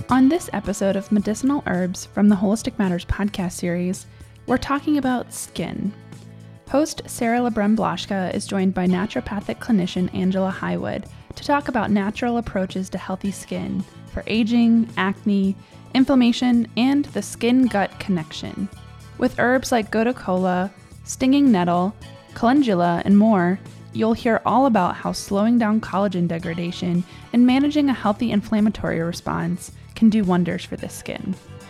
On this episode of Medicinal Herbs from the Holistic Matters podcast series, we're talking about skin. Host Sarah LeBrun-Blaschka is joined by naturopathic clinician Angela Highwood to talk about natural approaches to healthy skin for aging, acne, inflammation, and the skin-gut connection. With herbs like gotu kola, stinging nettle, calendula, and more, you'll hear all about how slowing down collagen degradation and managing a healthy inflammatory response can do wonders for the skin.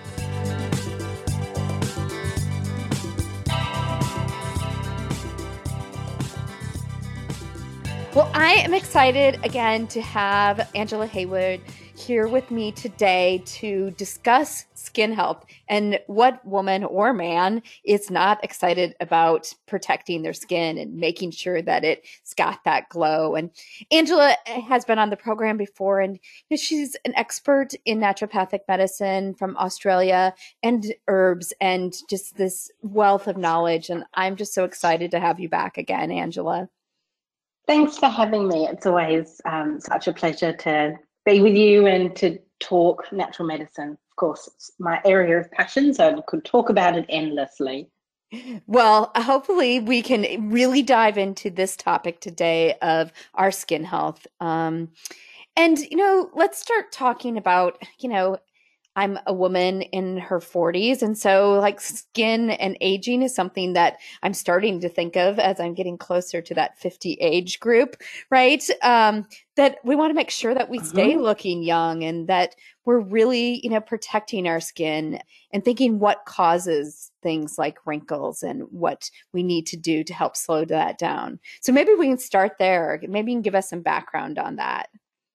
Well, I am excited again to have Angela Highwood here with me today to discuss skin health. And what woman or man is not excited about protecting their skin and making sure that it's got that glow? And Angela has been on the program before, and she's an expert in naturopathic medicine from Australia and herbs and just this wealth of knowledge. And I'm just so excited to have you back again, Angela. Thanks for having me. It's always such a pleasure to be with you and to talk natural medicine. Of course, it's my area of passion, so I could talk about it endlessly. Well, hopefully we can really dive into this topic today of our skin health. Let's start talking about, I'm a woman in her 40s. And so like skin and aging is something that I'm starting to think of as I'm getting closer to that 50 age group, right? That we want to make sure that we stay looking young and that we're really, protecting our skin and thinking what causes things like wrinkles and what we need to do to help slow that down. So maybe we can start there. Maybe you can give us some background on that.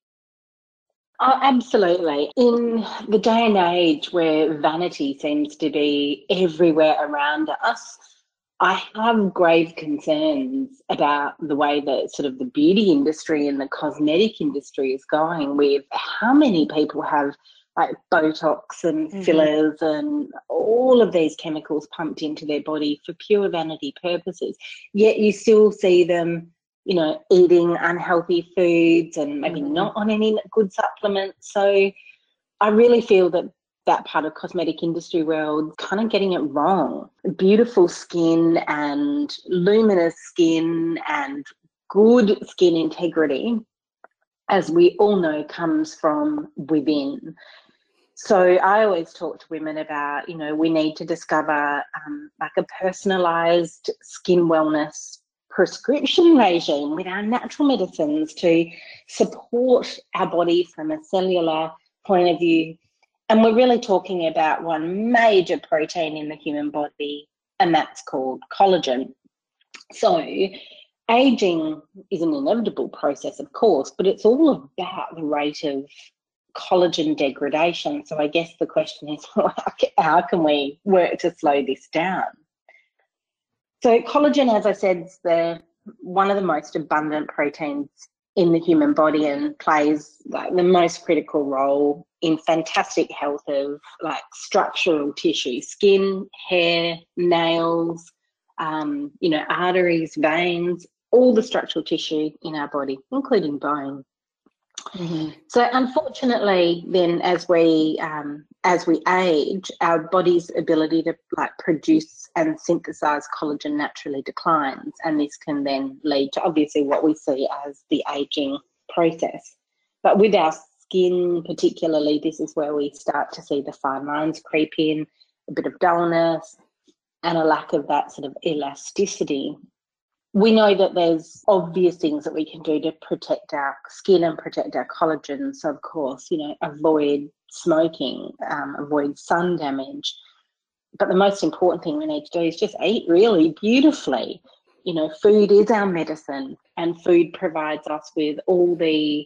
Oh, absolutely. In the day and age where vanity seems to be everywhere around us, I have grave concerns about the way that sort of the beauty industry and the cosmetic industry is going, with how many people have like Botox and fillers and all of these chemicals pumped into their body for pure vanity purposes. Yet you still see them eating unhealthy foods and maybe not on any good supplements. So I really feel that that part of cosmetic industry world kind of getting it wrong. Beautiful skin and luminous skin and good skin integrity, as we all know, comes from within. So I always talk to women about, we need to discover like a personalised skin wellness prescription regime with our natural medicines to support our body from a cellular point of view. And we're really talking about one major protein in the human body, and that's called collagen. So aging is an inevitable process, of course, but it's all about the rate of collagen degradation. So I guess the question is, how can we work to slow this down? So collagen, as I said, is one of the most abundant proteins in the human body and plays like the most critical role in fantastic health of like structural tissue, skin, hair, nails, arteries, veins, all the structural tissue in our body, including bone. So unfortunately, then as we age, our body's ability to like produce and synthesize collagen naturally declines, and this can then lead to obviously what we see as the aging process. But with our skin particularly, this is where we start to see the fine lines creep in, a bit of dullness, and a lack of that sort of elasticity. We know that there's obvious things that we can do to protect our skin and protect our collagen. So, of course, avoid smoking, avoid sun damage. But the most important thing we need to do is just eat really beautifully. Food is our medicine, and food provides us with all the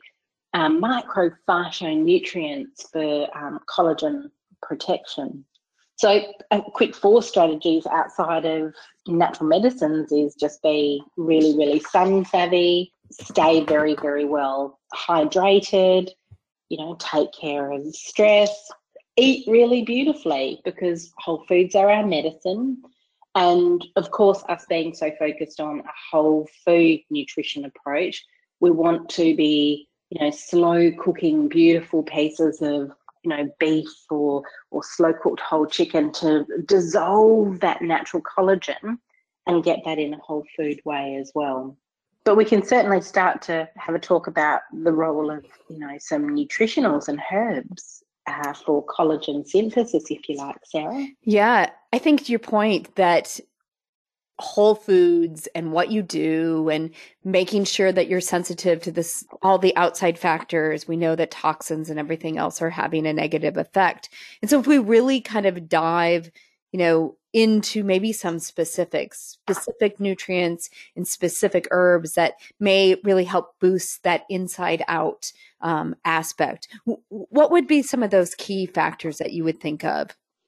microphytonutrients for collagen protection. So a quick 4 strategies outside of natural medicines is just be really, really sun savvy, stay very, very well hydrated, take care of stress, eat really beautifully, because whole foods are our medicine. And of course, us being so focused on a whole food nutrition approach, we want to be, slow cooking beautiful pieces of beef or slow cooked whole chicken to dissolve that natural collagen and get that in a whole food way as well. But we can certainly start to have a talk about the role of, some nutritionals and herbs for collagen synthesis, if you like, Sarah. Yeah, I think to your point that whole foods and what you do and making sure that you're sensitive to this, all the outside factors, we know that toxins and everything else are having a negative effect. And so if we really kind of dive, into maybe some specific nutrients and specific herbs that may really help boost that inside out aspect, what would be some of those key factors that you would think of?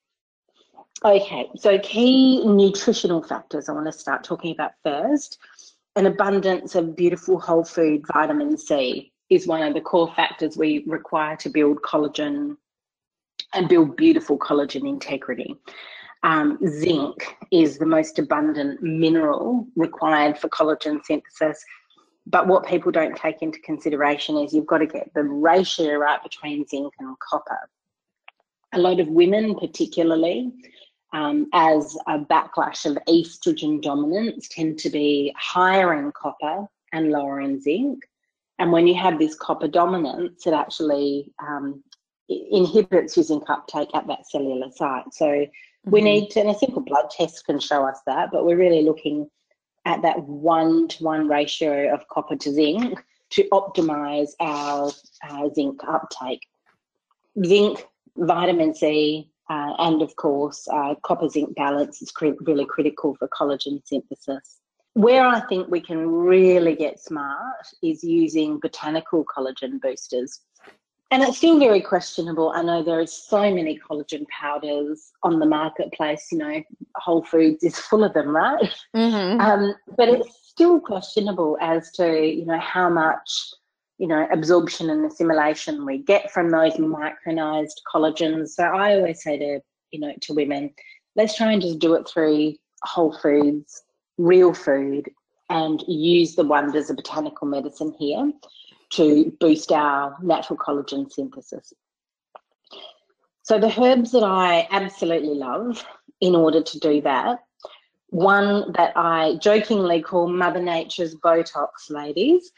Okay, so key nutritional factors I want to start talking about first. An abundance of beautiful whole food vitamin C is one of the core factors we require to build collagen and build beautiful collagen integrity. Zinc is the most abundant mineral required for collagen synthesis. But what people don't take into consideration is you've got to get the ratio right between zinc and copper. A lot of women, particularly, as a backlash of estrogen dominance, tend to be higher in copper and lower in zinc. And when you have this copper dominance, it actually inhibits your zinc uptake at that cellular site. So we need to, and a simple blood test can show us that, but we're really looking at that 1-to-1 ratio of copper to zinc to optimize our zinc uptake. Zinc, vitamin C, and of course, copper zinc balance is really critical for collagen synthesis. Where I think we can really get smart is using botanical collagen boosters. And it's still very questionable. I know there are so many collagen powders on the marketplace, Whole Foods is full of them, right? But it's still questionable as to, how much, absorption and assimilation we get from those micronized collagens. So I always say to women, let's try and just do it through whole foods, real food, and use the wonders of botanical medicine here to boost our natural collagen synthesis. So the herbs that I absolutely love in order to do that, one that I jokingly call Mother Nature's Botox, ladies,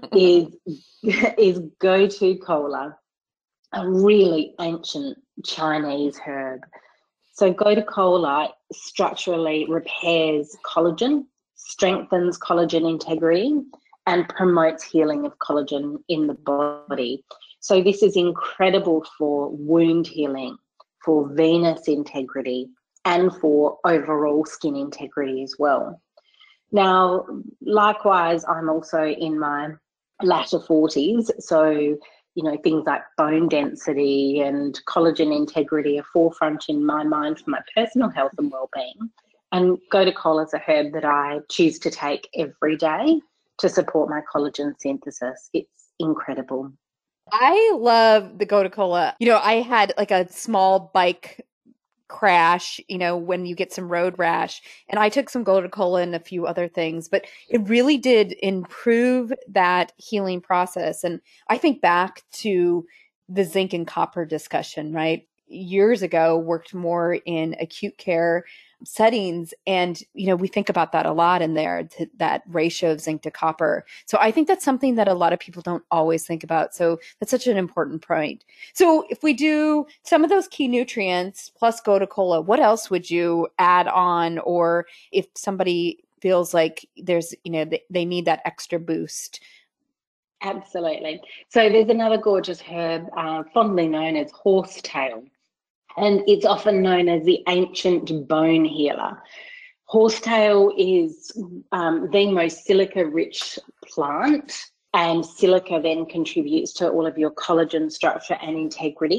is Gotu Kola, a really ancient Chinese herb. So Gotu Kola structurally repairs collagen, strengthens collagen integrity, and promotes healing of collagen in the body. So this is incredible for wound healing, for venous integrity, and for overall skin integrity as well. Now, likewise, I'm also in my latter 40s, so things like bone density and collagen integrity are forefront in my mind for my personal health and well-being. And Gotu Kola is a herb that I choose to take every day to support my collagen synthesis. It's incredible. I love the Gotu Kola. I had like a small bike crash, when you get some road rash, and I took some Gotu Kola and a few other things, but it really did improve that healing process. And I think back to the zinc and copper discussion, right? Years ago, worked more in acute care settings. And, we think about that a lot in there, that ratio of zinc to copper. So I think that's something that a lot of people don't always think about. So that's such an important point. So if we do some of those key nutrients plus Gotu Kola, what else would you add on? Or if somebody feels like there's, they need that extra boost? Absolutely. So there's another gorgeous herb, fondly known as horsetail. And it's often known as the ancient bone healer. Horsetail is the most silica-rich plant, and silica then contributes to all of your collagen structure and integrity.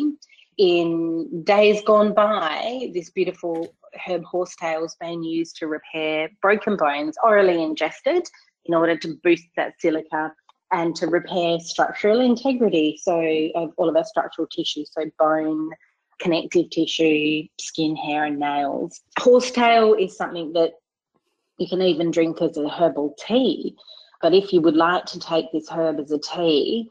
In days gone by, this beautiful herb horsetail has been used to repair broken bones, orally ingested, in order to boost that silica and to repair structural integrity, so of all of our structural tissue, so bone, connective tissue, skin, hair, and nails. Horsetail is something that you can even drink as a herbal tea. But if you would like to take this herb as a tea,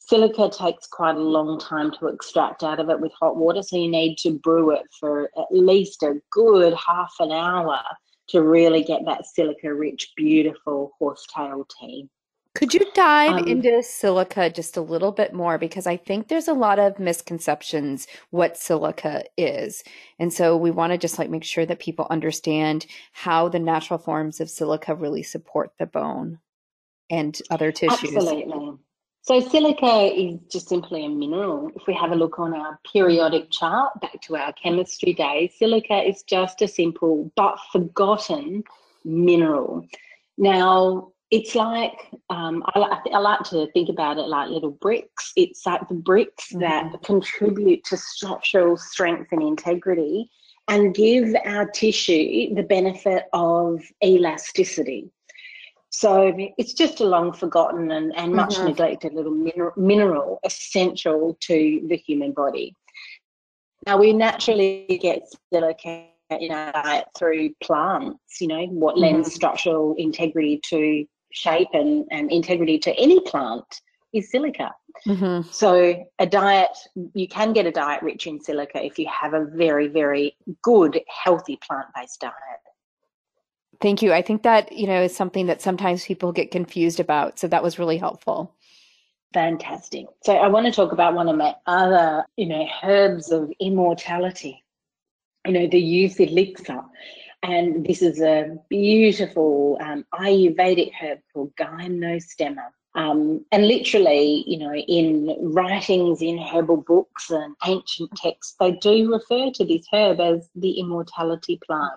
Silica takes quite a long time to extract out of it with hot water, so you need to brew it for at least a good half an hour to really get that silica-rich, beautiful horsetail tea. Could you dive into silica just a little bit more? Because I think there's a lot of misconceptions what silica is. And so we want to just like make sure that people understand how the natural forms of silica really support the bone and other tissues. Absolutely. So silica is just simply a mineral. If we have a look on our periodic chart back to our chemistry days, silica is just a simple but forgotten mineral. Now, it's like, I like to think about it like little bricks. It's like the bricks that contribute to structural strength and integrity and give our tissue the benefit of elasticity. So it's just a long forgotten and much neglected little mineral essential to the human body. Now, we naturally get silica in our diet through plants, what lends structural integrity to shape and integrity to any plant is silica. So you can get a diet rich in silica if you have a very, very good, healthy plant-based diet. Thank you. I think that, is something that sometimes people get confused about. So that was really helpful. Fantastic. So I want to talk about one of my other, herbs of immortality, the youth elixir. And this is a beautiful Ayurvedic herb called Gymnostemma. And literally, in writings in herbal books and ancient texts, they do refer to this herb as the immortality plant.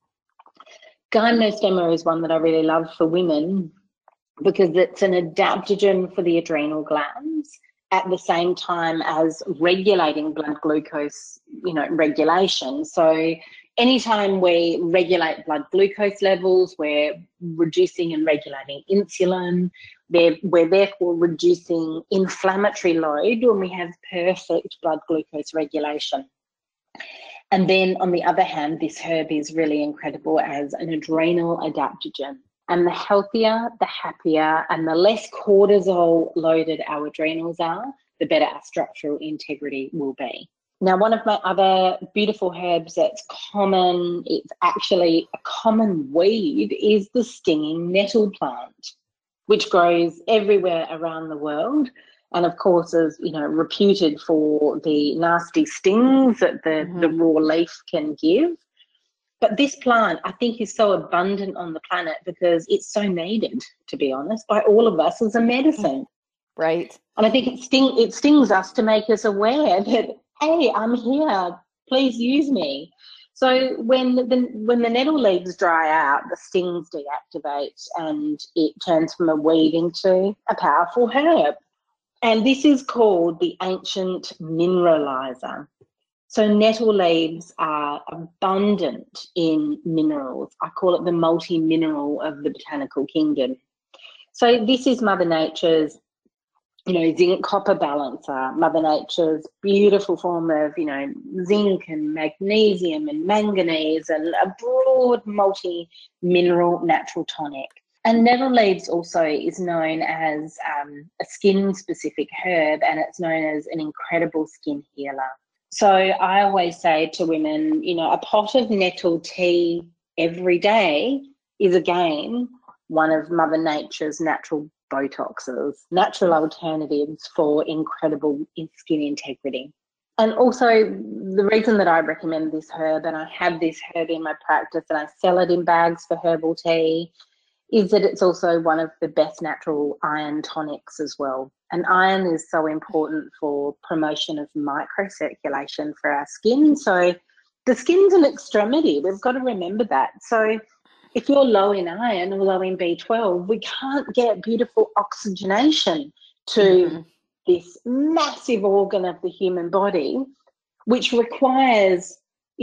Gymnostemma is one that I really love for women because it's an adaptogen for the adrenal glands at the same time as regulating blood glucose, regulation. So anytime we regulate blood glucose levels, we're reducing and regulating insulin. We're therefore reducing inflammatory load when we have perfect blood glucose regulation. And then on the other hand, this herb is really incredible as an adrenal adaptogen. And the healthier, the happier, and the less cortisol loaded our adrenals are, the better our structural integrity will be. Now, one of my other beautiful herbs that's common, it's actually a common weed, is the stinging nettle plant, which grows everywhere around the world. And of course is, reputed for the nasty stings that the raw leaf can give. But this plant, I think, is so abundant on the planet because it's so needed, to be honest, by all of us as a medicine. Right. And I think it stings us to make us aware that, hey, I'm here, please use me. So when the nettle leaves dry out, the stings deactivate and it turns from a weed into a powerful herb. And this is called the ancient mineralizer. So nettle leaves are abundant in minerals. I call it the multi-mineral of the botanical kingdom. So this is Mother Nature's, zinc copper balancer, Mother Nature's beautiful form of, zinc and magnesium and manganese and a broad multi-mineral natural tonic. And nettle leaves also is known as a skin-specific herb, and it's known as an incredible skin healer. So I always say to women, a pot of nettle tea every day is, again, one of Mother Nature's natural Botoxes, natural alternatives for incredible skin integrity. And also the reason that I recommend this herb, and I have this herb in my practice and I sell it in bags for herbal tea, is that it's also one of the best natural iron tonics as well. And iron is so important for promotion of microcirculation for our skin. So the skin's an extremity. We've got to remember that. So if you're low in iron or low in B12, we can't get beautiful oxygenation to this massive organ of the human body, which requires,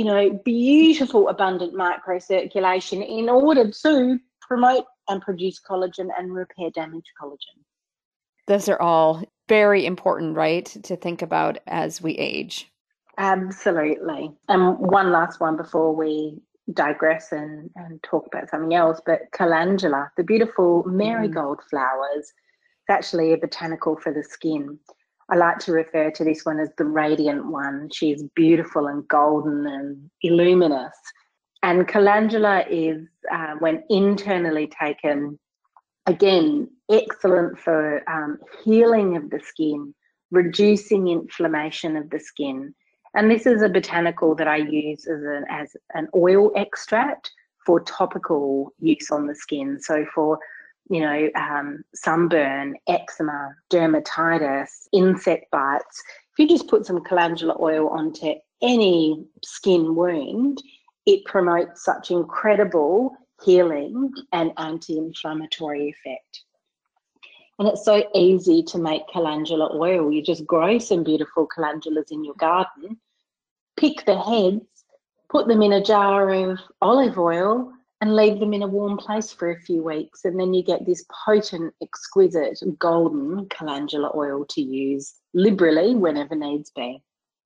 beautiful abundant microcirculation in order to promote and produce collagen and repair damaged collagen. Those are all very important, right, to think about as we age. Absolutely. And one last one before we digress and talk about something else, but calendula, the beautiful marigold flowers, it's actually a botanical for the skin. I like to refer to this one as the radiant one. She's beautiful and golden and illuminous. And calendula is, when internally taken, again, excellent for healing of the skin, reducing inflammation of the skin. And this is a botanical that I use as an oil extract for topical use on the skin. So for, sunburn, eczema, dermatitis, insect bites, if you just put some calendula oil onto any skin wound, it promotes such incredible healing and anti-inflammatory effect. And it's so easy to make calendula oil. You just grow some beautiful calendulas in your garden, pick the heads, put them in a jar of olive oil and leave them in a warm place for a few weeks. And then you get this potent, exquisite, golden calendula oil to use liberally whenever needs be.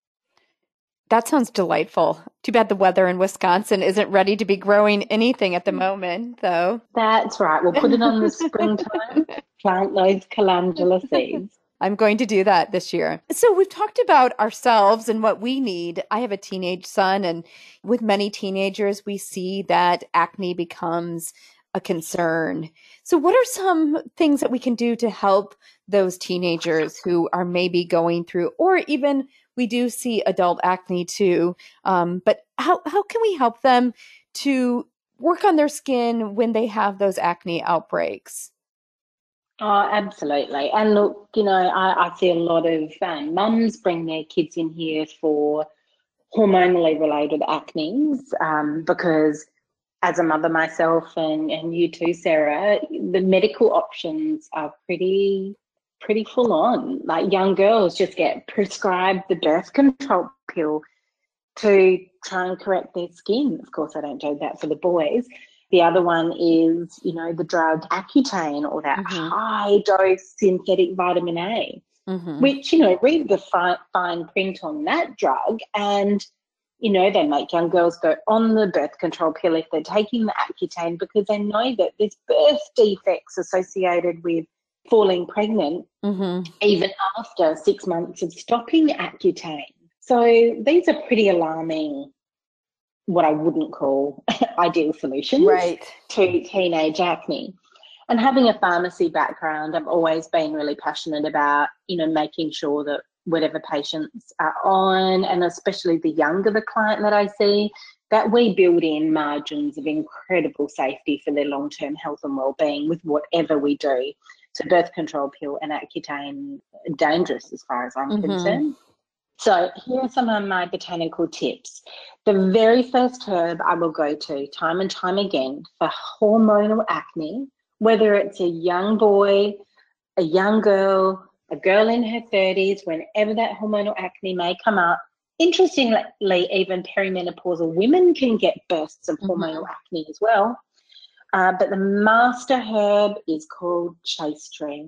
That sounds delightful. Too bad the weather in Wisconsin isn't ready to be growing anything at the moment, though. That's right. We'll put it on the springtime, plant those calendula seeds. I'm going to do that this year. So we've talked about ourselves and what we need. I have a teenage son, and with many teenagers, we see that acne becomes a concern. So what are some things that we can do to help those teenagers who are maybe going through, or even we do see adult acne too, but how can we help them to work on their skin when they have those acne outbreaks? Oh, absolutely. And look, I see a lot of mums bring their kids in here for hormonally related acnes because as a mother myself and you too, Sarah, the medical options are pretty full on. Like young girls just get prescribed the birth control pill to try and correct their skin. Of course, I don't do that for the boys. The other one is, the drug Accutane, or that high dose synthetic vitamin A, which, read the fine print on that drug and, they make young girls go on the birth control pill if they're taking the Accutane because they know that there's birth defects associated with falling pregnant even after 6 months of stopping Accutane. So these are pretty alarming, what I wouldn't call ideal solutions to teenage acne. And having a pharmacy background, I've always been really passionate about, making sure that whatever patients are on, and especially the younger the client that I see, that we build in margins of incredible safety for their long-term health and well-being with whatever we do. So birth control pill and Accutane, dangerous as far as I'm concerned. So here are some of my botanical tips. The very first herb I will go to time and time again for hormonal acne, whether it's a young boy, a young girl, a girl in her 30s, whenever that hormonal acne may come up. Interestingly, even perimenopausal women can get bursts of hormonal acne as well. But the master herb is called chaste tree.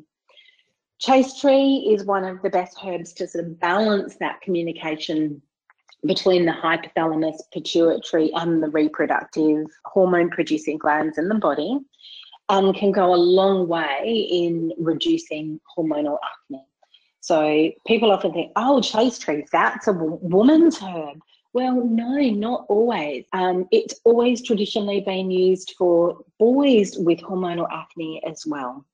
Chaste tree is one of the best herbs to sort of balance that communication between the hypothalamus, pituitary and the reproductive hormone-producing glands in the body, and can go a long way in reducing hormonal acne. So people often think, oh, chaste tree, that's a woman's herb. Well, no, not always. It's always traditionally been used for boys with hormonal acne as well.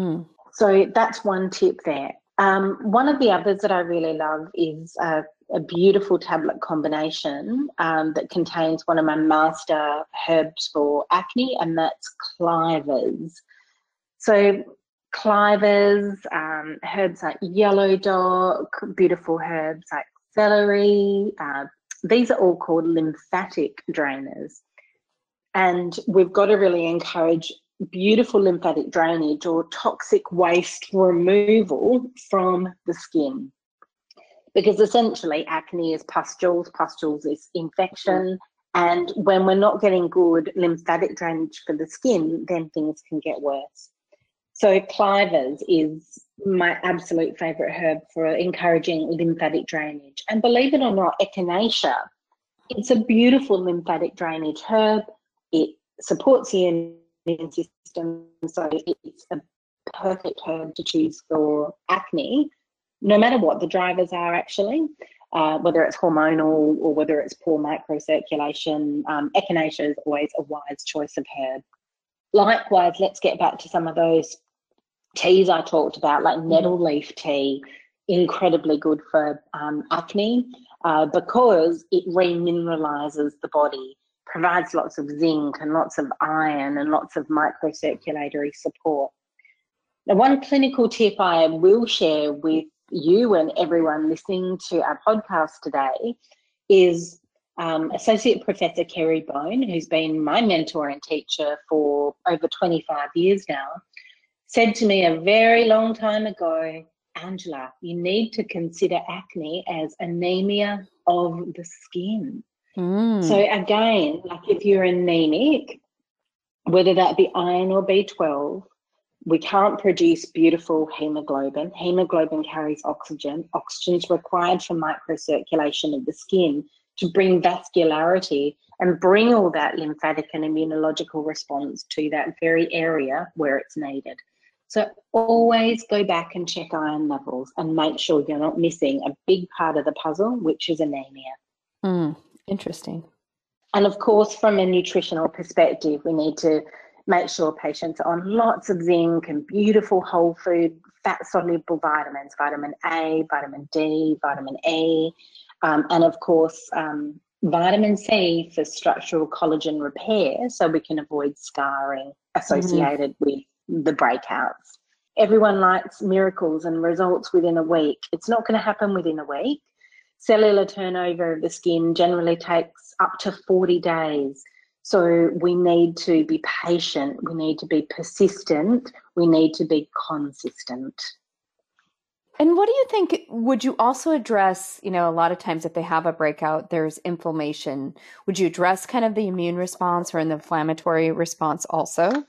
So that's one tip there. One of the others that I really love is a beautiful tablet combination that contains one of my master herbs for acne, and that's clivers. So clivers, herbs like yellow dock, beautiful herbs like celery, these are all called lymphatic drainers. And we've got to really encourage beautiful lymphatic drainage or toxic waste removal from the skin, because essentially acne is pustules is infection, and when we're not getting good lymphatic drainage for the skin, then things can get worse. So clivers is my absolute favourite herb for encouraging lymphatic drainage. And believe it or not, echinacea, it's a beautiful lymphatic drainage herb. It supports the immune system, so it's a perfect herb to choose for acne no matter what the drivers are, actually, whether it's hormonal or whether it's poor microcirculation, echinacea is always a wise choice of herb. Likewise, let's get back to some of those teas I talked about, like nettle leaf tea, incredibly good for acne because it remineralizes the body, provides lots of zinc and lots of iron and lots of microcirculatory support. Now, one clinical tip I will share with you and everyone listening to our podcast today is Associate Professor Kerry Bone, who's been my mentor and teacher for over 25 years now, said to me a very long time ago, Angela, you need to consider acne as anemia of the skin. So again, like if you're anemic, whether that be iron or B12, we can't produce beautiful hemoglobin. Hemoglobin carries oxygen. Oxygen's required for microcirculation of the skin to bring vascularity and bring all that lymphatic and immunological response to that very area where it's needed. So always go back and check iron levels and make sure you're not missing a big part of the puzzle, which is anemia. Interesting. And of course, from a nutritional perspective, we need to make sure patients are on lots of zinc and beautiful whole food, fat-soluble vitamins, vitamin A, vitamin D, vitamin E, and of course, vitamin C for structural collagen repair so we can avoid scarring associated with the breakouts. Everyone likes miracles and results within a week. It's not going to happen within a week. Cellular turnover of the skin generally takes up to 40 days. So we need to be patient, we need to be persistent, we need to be consistent. And what do you think, would you also address, a lot of times if they have a breakout, there's inflammation. Would you address kind of the immune response or an inflammatory response also?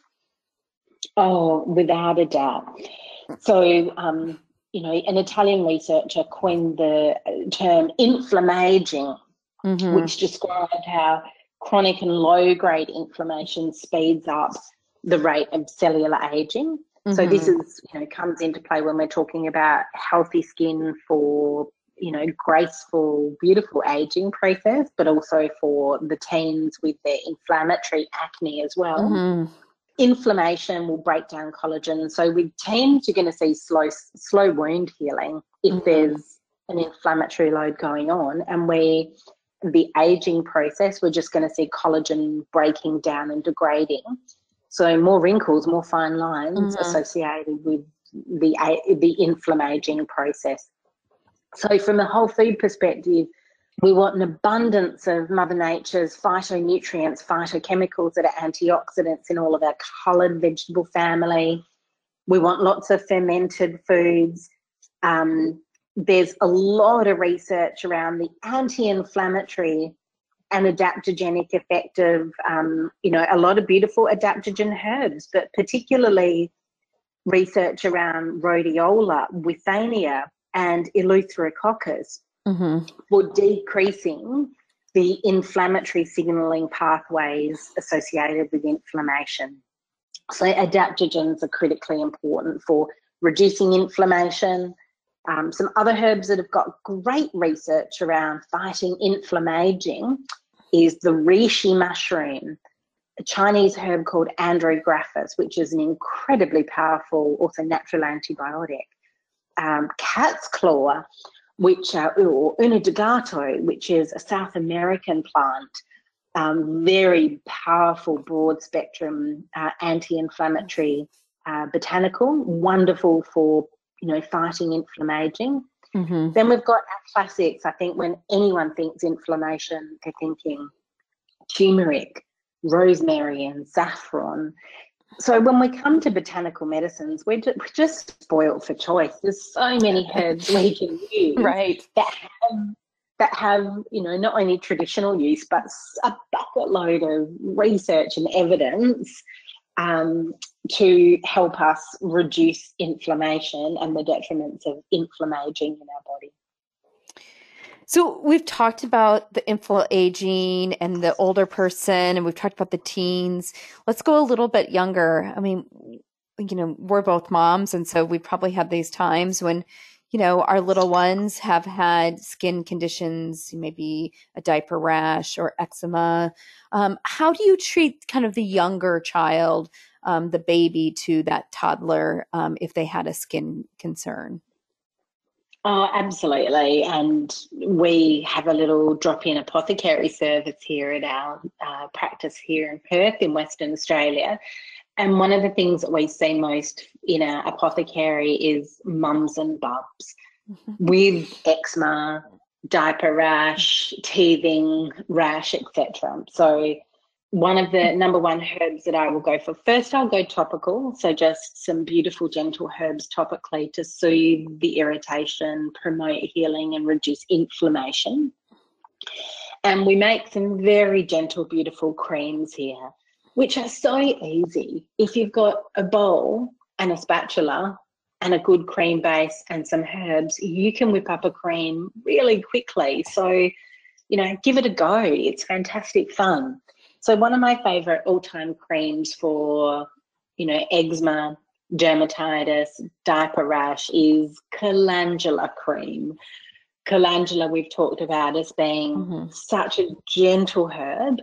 Oh, without a doubt. So, an Italian researcher coined the term inflammaging, which described how chronic and low-grade inflammation speeds up the rate of cellular aging. So this is, comes into play when we're talking about healthy skin for, graceful, beautiful aging process, but also for the teens with their inflammatory acne as well. Inflammation will break down collagen. So with teens, you're going to see slow wound healing if there's an inflammatory load going on. And the aging process, we're just going to see collagen breaking down and degrading. So more wrinkles, more fine lines associated with the inflammaging process. So from a whole food perspective, we want an abundance of Mother Nature's phytonutrients, phytochemicals that are antioxidants in all of our coloured vegetable family. We want lots of fermented foods. There's a lot of research around the anti-inflammatory and adaptogenic effect of, a lot of beautiful adaptogen herbs, but particularly research around rhodiola, withania, and eleutherococcus for decreasing the inflammatory signalling pathways associated with inflammation. So adaptogens are critically important for reducing inflammation. Some other herbs that have got great research around fighting inflammaging is the reishi mushroom, a Chinese herb called Andrographis, which is an incredibly powerful, also natural antibiotic. Cat's claw, or Unidegato, which is a South American plant, very powerful, broad spectrum anti-inflammatory botanical, wonderful for fighting inflammaging. Then we've got our classics. I think when anyone thinks inflammation, they're thinking turmeric, rosemary, and saffron. So when we come to botanical medicines, we're just spoiled for choice. There's so many herbs we can use that have not only traditional use, but a bucket load of research and evidence to help us reduce inflammation and the detriments of inflammaging in our body. So we've talked about the infla-aging and the older person, and we've talked about the teens. Let's go a little bit younger. I mean, we're both moms, and so we probably have these times when, our little ones have had skin conditions, maybe a diaper rash or eczema. How do you treat kind of the younger child, the baby to that toddler, if they had a skin concern? Oh, absolutely. And we have a little drop-in apothecary service here at our practice here in Perth in Western Australia. And one of the things that we see most in our apothecary is mums and bubs with eczema, diaper rash, teething, rash, etc. So one of the number one herbs that I will go for, first I'll go topical, so just some beautiful gentle herbs topically to soothe the irritation, promote healing and reduce inflammation. And we make some very gentle, beautiful creams here, which are so easy. If you've got a bowl and a spatula and a good cream base and some herbs, you can whip up a cream really quickly. So, give it a go. It's fantastic fun. So one of my favourite all-time creams for, eczema, dermatitis, diaper rash is calendula cream. Calendula we've talked about as being such a gentle herb,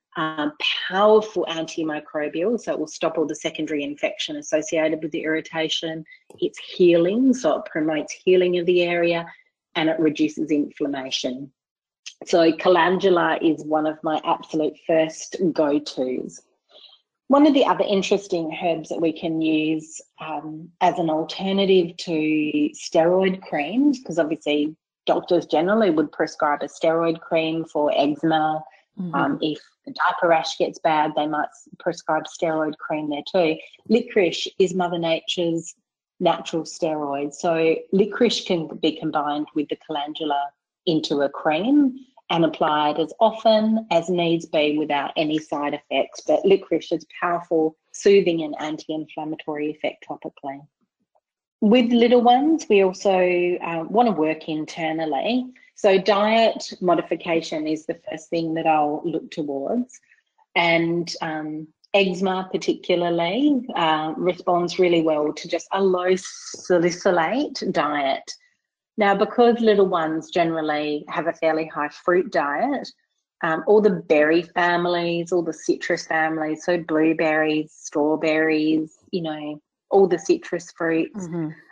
powerful antimicrobial, so it will stop all the secondary infection associated with the irritation. It's healing, so it promotes healing of the area and it reduces inflammation. So calendula is one of my absolute first go-tos. One of the other interesting herbs that we can use as an alternative to steroid creams, because obviously doctors generally would prescribe a steroid cream for eczema. If the diaper rash gets bad, they might prescribe steroid cream there too. Licorice is Mother Nature's natural steroid. So licorice can be combined with the calendula into a cream and applied as often as needs be without any side effects. But licorice has powerful soothing and anti-inflammatory effect topically. With little ones, we also want to work internally. So diet modification is the first thing that I'll look towards. And eczema particularly responds really well to just a low salicylate diet. Now, because little ones generally have a fairly high fruit diet, all the berry families, all the citrus families, so blueberries, strawberries, all the citrus fruits,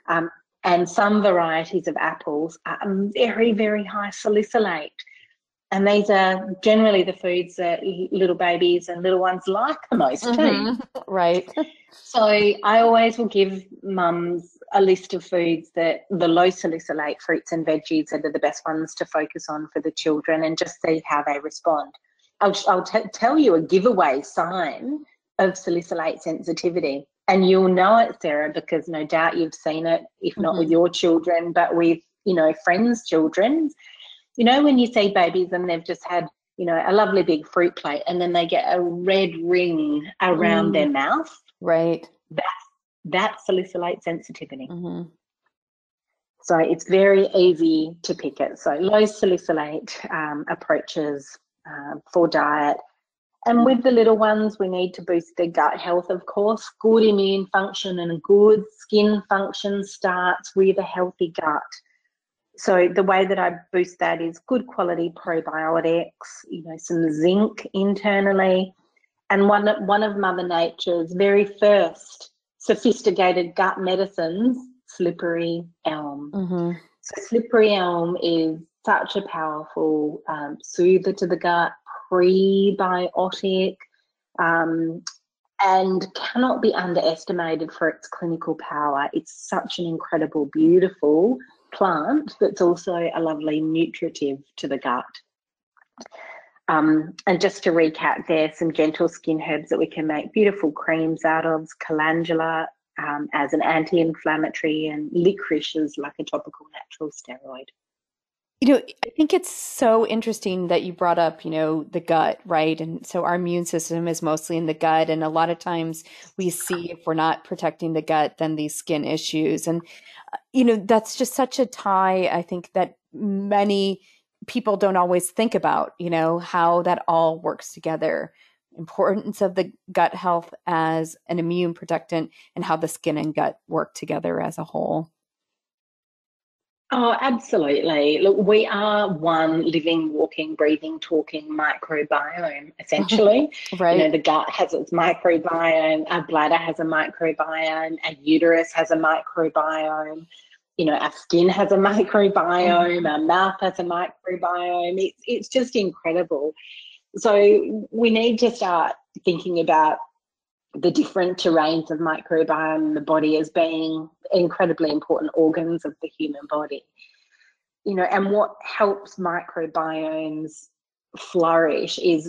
and some varieties of apples are very, very high salicylate. And these are generally the foods that little babies and little ones like the most too. Right. So I always will give mums a list of foods that the low salicylate fruits and veggies that are the best ones to focus on for the children and just see how they respond. I'll tell you a giveaway sign of salicylate sensitivity. And you'll know it, Sarah, because no doubt you've seen it, if not with your children, but with, friends' children. When you see babies and they've just had, a lovely big fruit plate and then they get a red ring around their mouth. Right. That's salicylate sensitivity. So it's very easy to pick it. So low salicylate approaches for diet. And with the little ones, we need to boost their gut health, of course. Good immune function and good skin function starts with a healthy gut. So the way that I boost that is good quality probiotics, some zinc internally, and one of Mother Nature's very first sophisticated gut medicines, slippery elm. So slippery elm is such a powerful soother to the gut, prebiotic, and cannot be underestimated for its clinical power. It's such an incredible, beautiful plant that's also a lovely nutritive to the gut. And just to recap, there's some gentle skin herbs that we can make beautiful creams out of. Calendula as an anti-inflammatory, and licorice is like a topical natural steroid. I think it's so interesting that you brought up, the gut, right? And so our immune system is mostly in the gut. And a lot of times we see if we're not protecting the gut, then these skin issues. And, that's just such a tie, I think, that many people don't always think about, how that all works together. Importance of the gut health as an immune protectant and how the skin and gut work together as a whole. Oh, absolutely. Look, we are one living, walking, breathing, talking microbiome, essentially. You know, Right. the gut has its microbiome, our bladder has a microbiome, our uterus has a microbiome, you know, our skin has a microbiome, our mouth has a microbiome. It's just incredible. So we need to start thinking about the different terrains of microbiome in the body as being incredibly important organs of the human body. You know, and what helps microbiomes flourish is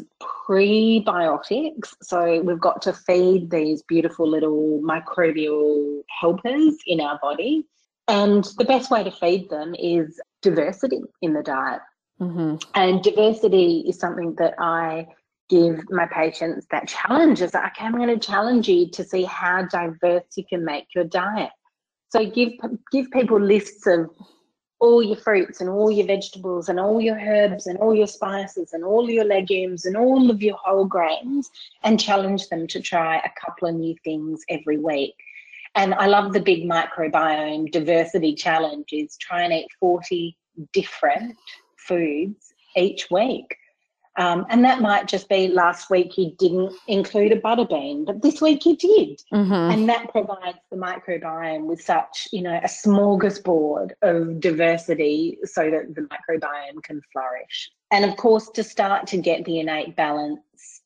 prebiotics. So we've got to feed these beautiful little microbial helpers in our body. And the best way to feed them is diversity in the diet. Mm-hmm. And diversity is something that I give my patients that challenge. Is like, okay, I'm going to challenge you to see how diverse you can make your diet. So give people lists of all your fruits and all your vegetables and all your herbs and all your spices and all your legumes and all of your whole grains, and challenge them to try a couple of new things every week. And I love the big microbiome diversity challenge is try and eat 40 different foods each week. And that might just be last week you didn't include a butter bean, but this week you did. Mm-hmm. And that provides the microbiome with such, you know, a smorgasbord of diversity so that the microbiome can flourish. And of course, to start to get the innate balance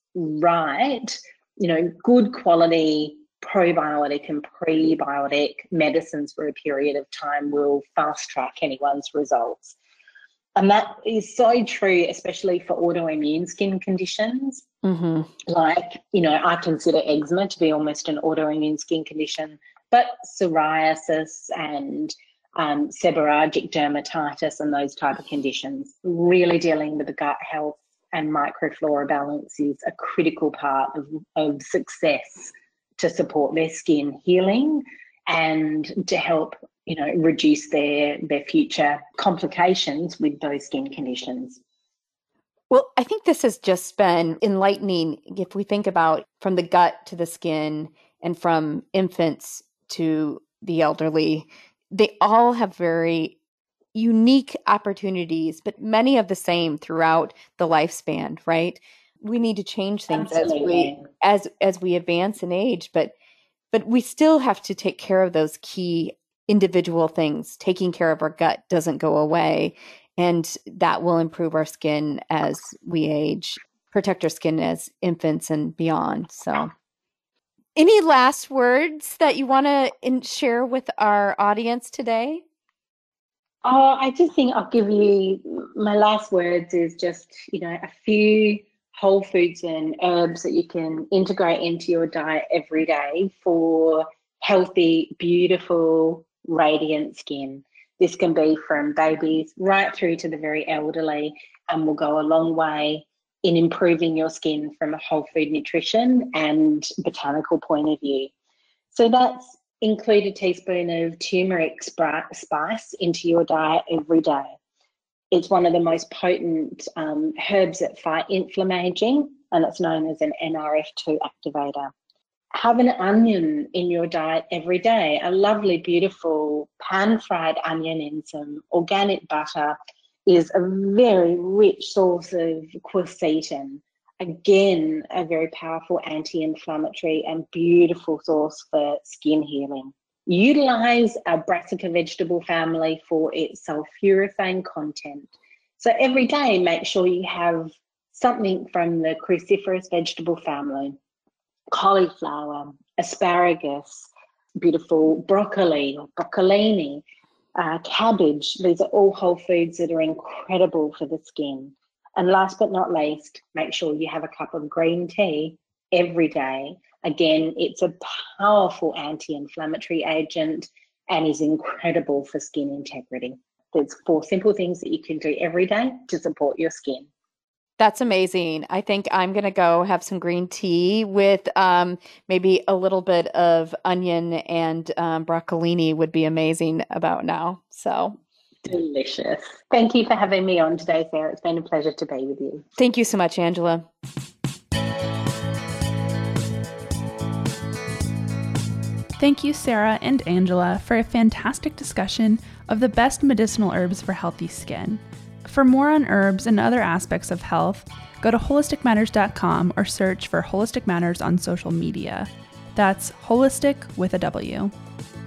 right, you know, good quality probiotic and prebiotic medicines for a period of time will fast track anyone's results. And that is so true, especially for autoimmune skin conditions. Mm-hmm. Like, you know, I consider eczema to be almost an autoimmune skin condition, but psoriasis and seborrheic dermatitis and those type of conditions, really dealing with the gut health and microflora balance is a critical part of success to support their skin healing and to help, you know, reduce their future complications with those skin conditions. Well, I think this has just been enlightening if we think about from the gut to the skin and from infants to the elderly. They all have very unique opportunities, but many of the same throughout the lifespan, right? We need to change things Absolutely. as we advance in age, but we still have to take care of those key individual things. Taking care of our gut doesn't go away, and that will improve our skin as we age, protect our skin as infants and beyond. So, any last words that you want to share with our audience today? Oh, I just think I'll give you my last words is just, you know, a few whole foods and herbs that you can integrate into your diet every day for healthy, beautiful, radiant skin. This can be from babies right through to the very elderly and will go a long way in improving your skin from a whole food nutrition and botanical point of view. So that's include a teaspoon of turmeric spice into your diet every day. It's one of the most potent herbs that fight inflammation, and it's known as an NRF2 activator. Have an onion in your diet every day, a lovely, beautiful pan-fried onion in some organic butter is a very rich source of quercetin. Again, a very powerful anti-inflammatory and beautiful source for skin healing. Utilize our brassica vegetable family for its sulforaphane content. So every day, make sure you have something from the cruciferous vegetable family. Cauliflower, asparagus, beautiful broccoli or broccolini, cabbage. These are all whole foods that are incredible for the skin. And last but not least, make sure you have a cup of green tea every day. Again, it's a powerful anti-inflammatory agent and is incredible for skin integrity. There's 4 simple things that you can do every day to support your skin. That's amazing. I think I'm going to go have some green tea with maybe a little bit of onion and broccolini would be amazing about now. So delicious. Thank you for having me on today, Sarah. It's been a pleasure to be with you. Thank you so much, Angela. Thank you, Sarah and Angela, for a fantastic discussion of the best medicinal herbs for healthy skin. For more on herbs and other aspects of health, go to holisticmatters.com or search for Holistic Matters on social media. That's holistic with a W.